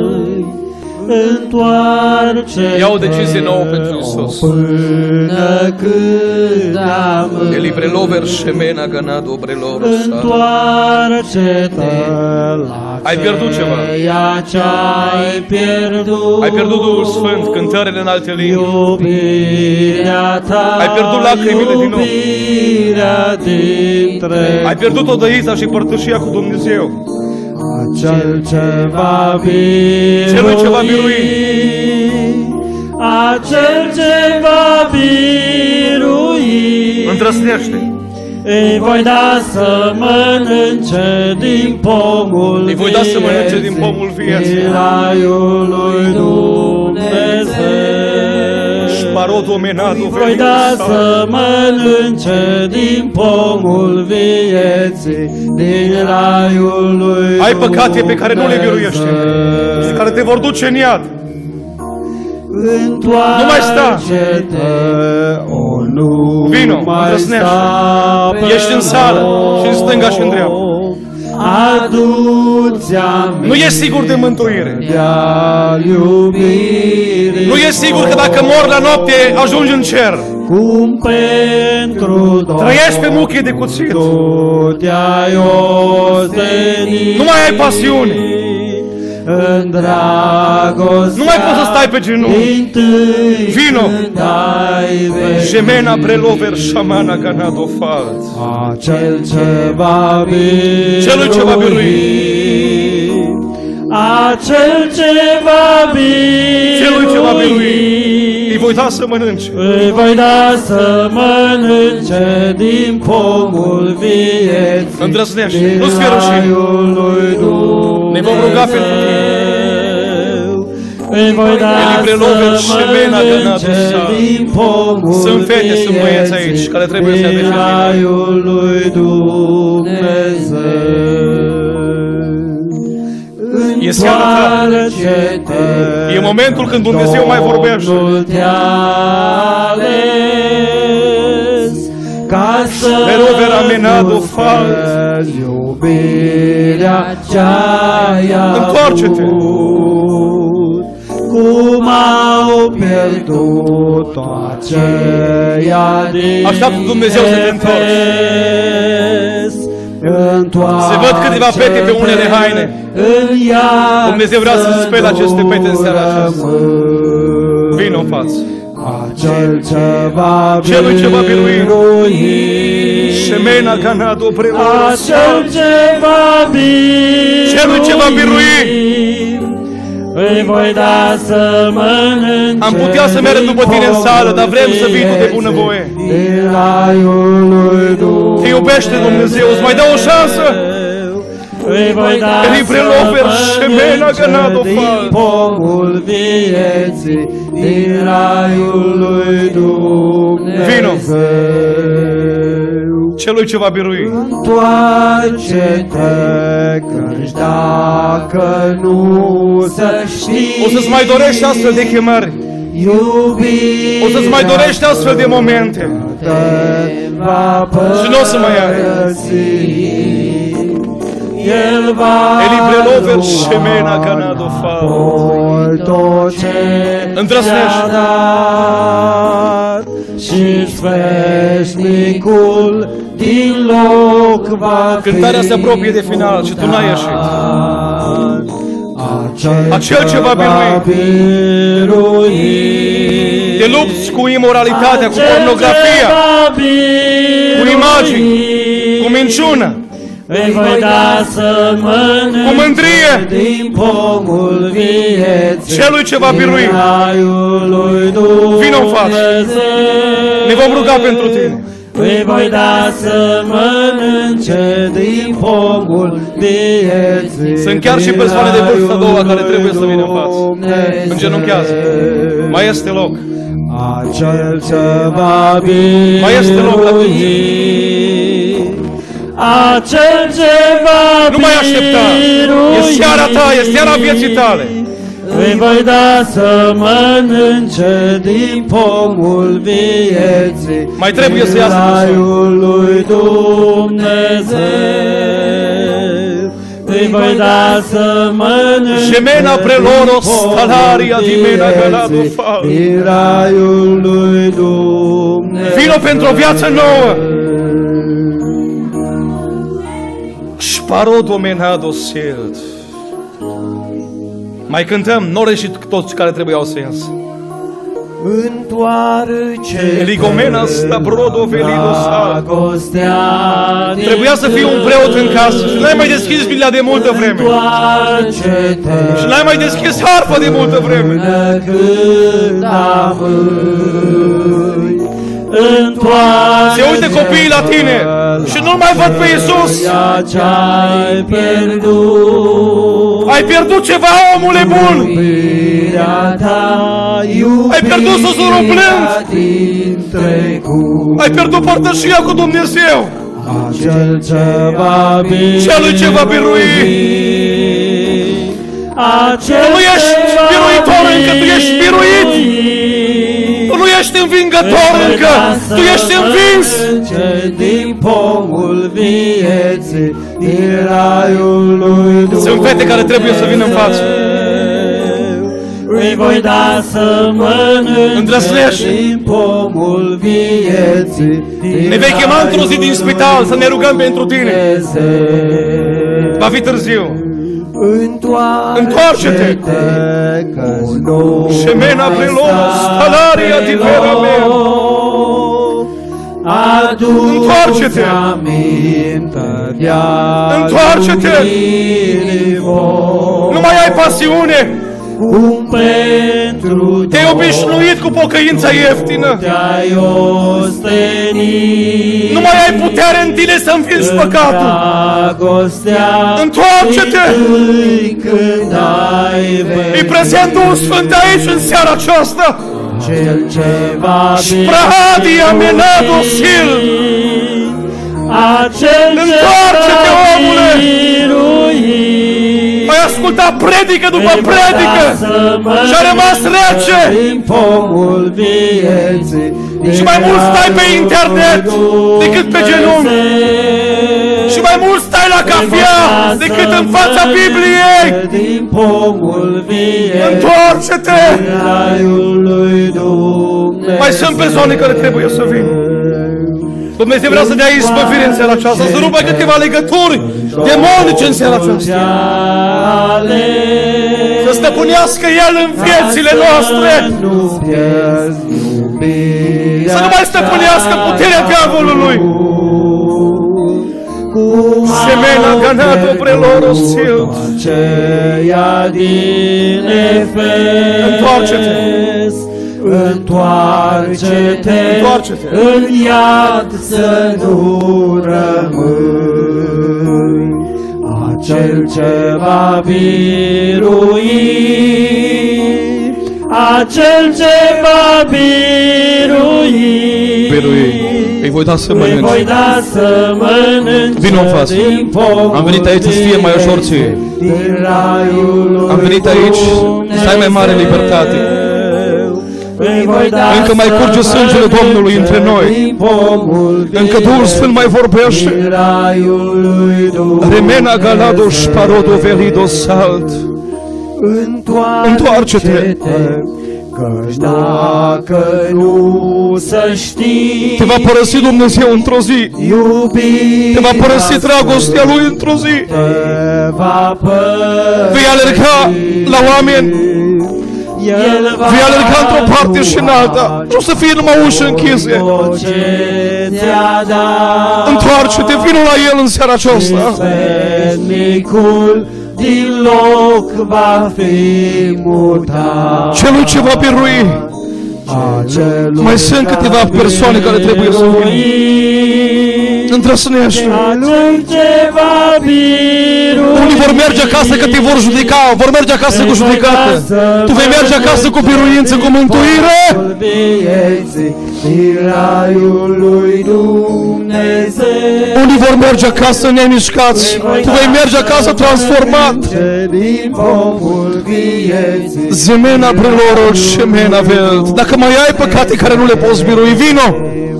Întoarce-te, ia o decizie nouă pentru Iisus. Până când am El librelover șemena ganado obrelor. Întoarce-te la ai pierdut ceva. ceea ce ai pierdut. Ai pierdut Duhul Sfânt, cântările în alte limbi. Iubirea ta, ai pierdut lacrimile din nou. Dintre ai pierdut odăița și părtășia cu Dumnezeu. Acel ce va birui, Celui ce va birui, acel ce va birui, îndrăsnește. Îi voi da să mănânce din pomul Îi voi da să mănânce din pomul vieții. Din raiul lui Dumnezeu. Îi voi da să mănânce din pomul vieții, din raiul lui ai păcate pe care nu le biruiești și care te vor duce în iad. Nu mai sta. O, nu vino, mai îndrăznește. sta. Ești în sală și în stânga și în dreapta. Adu-ți aminte. Nu e sigur de mântuire. Nu e sigur că dacă mor la noapte ajungi în cer. Cum pentru trăiești pe muchie de cuțit. Nu mai ai pasiune. În dragoste. Nu mai poți să stai pe genunchi. Vino. Gemena brelover șamana ganado falt. Acel ce va birui. Celui ce va birui. acel ce va birui, celui ce va birui, îi voi da să mănânce. Îi voi da să mănânce din pomul vieții, Îndrăznește, din nu-ți fie rușine. raiul lui Dumnezeu. Ne vom ruga pentru tine. Îi voi da Eliprelover să și Mena mănânce Gănatusa. din pomul Sunt fete, sunt băieți aici vieții, care trebuie să din adeșe vina. raiul lui Dumnezeu. E seara ta. Întoarce-te, E momentul când Dumnezeu mai vorbește. Domnul te-a ales ca să Verover amenado nu fals. pierzi iubirea ce-ai Întoarce-te. avut, cum au pierdut aceia din Așteaptă Dumnezeu să te întorci. Efes. Întoarce-te Se văd câteva pete pe unele haine. în iad Dumnezeu vrea să spele aceste pete în seara aceasta. Vino în față. Acel ce va Celui ce va birui. birui, Shemena Ganado Preloros. acel ce va birui, Celui ce va birui. îi voi da să mănânce. Am putea să mergem după tine în sală, dar vrem să vii tu de bunăvoie. Din raiul lui Dumnezeu. Te iubește Dumnezeu, îți mai dă o șansă. Îi voi da Eliprelover să și Mena Gănado mănânce din Fals. pomul vieții, din raiul lui Vino. Dumnezeu. Celui ce va birui. Întoarce-te, căci dacă nu să știi, O să-ți mai dorești astfel de chemări. iubirea O să-ți mai dorești astfel de momente. te va Și n-o să mai ai. părăsi. El va Eliprelover și Mena Ganado Fals. apoi tot ce Îndrăznește. ți-a dat și veșnicul din loc va fi. Cântarea se apropie de final și tu n-ai ieșit. Acel, Acel ce va birui, Te lupți cu imoralitatea, cu pornografia, cu imagini, cu minciună, îi voi da să mănânce cu mândrie. din pomul vieții, Celui ce va birui. din raiul lui Dumnezeu. Vino în față. Ne vom ruga pentru tine. Îi voi da să mănânce din pomul vieții. Sunt chiar și persoane de vârstă a doua care trebuie să vină în față. Îngenunchează. Mai este loc. Acel ce va birui, Mai este loc la acel ce va Nu mai aștepta. E seara ta, e seara vieții tale. Îi voi da să mănânce din pomul vieții, Mai trebuie să iasă din persoane. raiul lui Dumnezeu. Îi voi da să mănânce Gemena preloros din pomul talaria dimena Gănado vieții, Fals. din raiul lui Dumnezeu. Vino pentru o viață nouă. Sparo domenado silt. Mai cântăm, nu și toți care trebuiau sens. Întoarce-te, Eligomena sta brodo velido sal. dragostea din Trebuia să fii un preot în casă și n-ai mai deschis Biblia de multă vreme. Întoarce-te Și n-ai mai deschis harfa de multă vreme. până când amâi. Întoarce-te Se uită copiii la tine și nu mai văd pe Iisus. ceea ce ai pierdut. Ai pierdut ceva, omule bun. Iubirea ta, Ai pierdut susurul blând. din trecut. Ai pierdut părtășia cu Dumnezeu. Acel ce va birui, Celui ce va birui. acel Tu nu ești ce va biruitor încă, tu ești biruit. Tu nu ești învingător încă, tu ești învins. din pomul vieții, din raiul lui Dumnezeu. Sunt fete care trebuie să vină în față. Îi voi da să mănânce Îndrăznește. din pomul vieții, din Ne vei chema într-o zi din spital să ne rugăm pentru tine. Dumnezeu. Va fi târziu. Întoarce-te, căci nu Shemena mai preloros sta talaria pe diverament. loc. Întoarce-te! Întoarce-te! Nu mai ai pasiune! Te-ai obișnuit cu pocăința ieftină! Nu mai ai putere în tine să învingi păcatul! Întoarce-te! E prezent Duhul Sfânt aici în seara aceasta! Sprahadia menado sil! Întoarce-te, omule! Ai ascultat predică după predică și a rămas rece! Și mai mult stai pe internet decât pe genunchi! Și mai mult stai la cafea decât în fața Bibliei! Întoarce-te! Mai sunt persoane care trebuie să vină. Dumnezeu vrea să dea izbăvire în seara aceasta, să rupă câteva legături demonice în seara aceasta. Să stăpânească El în viețile noastre. Să nu mai stăpânească puterea diavolului. Semena ganado preloro silt. Întoarce-te! Întoarce-te, Întoarce-te în iad să nu rămâi. Acel ce va birui, acel ce va birui, birui. Îi voi da să mănânci. Voi da să mănânci. Vino în față. Am venit aici să fie mai ușor ție. Am venit aici să ai mai mare libertate. Încă mai curge sângele Domnului între noi. Încă Duhul Sfânt mai vorbește. Remena galado sparodo velido salt. Întoarce-te! Căci dacă nu să știi, te va părăsi Dumnezeu într-o zi. Te va părăsi dragostea Lui într-o zi. Vei alerga la oameni. Vei alerga într-o parte și în alta. Nu să fie numai ușă închise. Întoarce-te, vină la El în seara aceasta. Din loc va fi mutat. Celui ce va birui. Mai sunt câteva persoane care trebuie să vină. Întrăsnește. Unii vor merge acasă că te vor judeca, vor merge acasă cu judecată. Tu vei merge acasă cu biruință, cu mântuire. Unii vor merge acasă nemișcați. Tu vei merge acasă transformat. Zemena brelorul și mena veld. Dacă mai ai păcate care nu le poți birui, vino!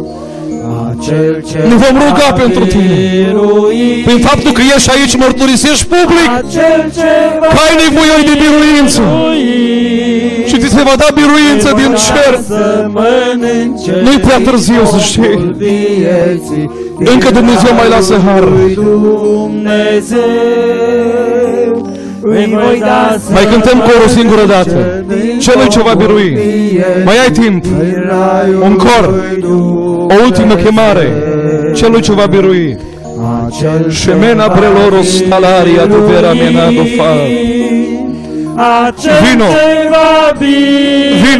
Ne vom ruga pentru tine. Prin faptul că ești aici, mărturisești public că ai nevoie de biruință. Și ți se va da biruință din cer. Nu-i prea târziu să știi. Încă Dumnezeu mai lasă har. Mai cântăm corul o singură dată. Celui ce va birui. Mai ai timp. Un cor. O ultimă chemare. Celui ce va birui. Shemena preloros talaria dovera menado fa. Vino. Vino.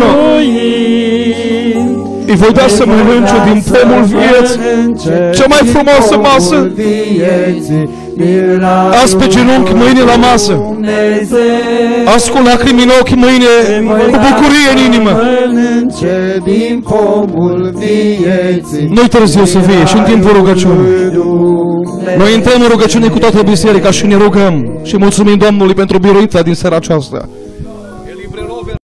Îi voi da să mănânce din pomul vieții, cea mai frumoasă masă. Azi pe genunchi, mâine la masă. Azi cu lacrimi în ochi, mâine cu bucurie în inimă. Nu-i târziu să fie și în timpul rugăciunii. Noi intrăm în rugăciune cu toată biserica și ne rugăm și mulțumim Domnului pentru biruința din seara aceasta.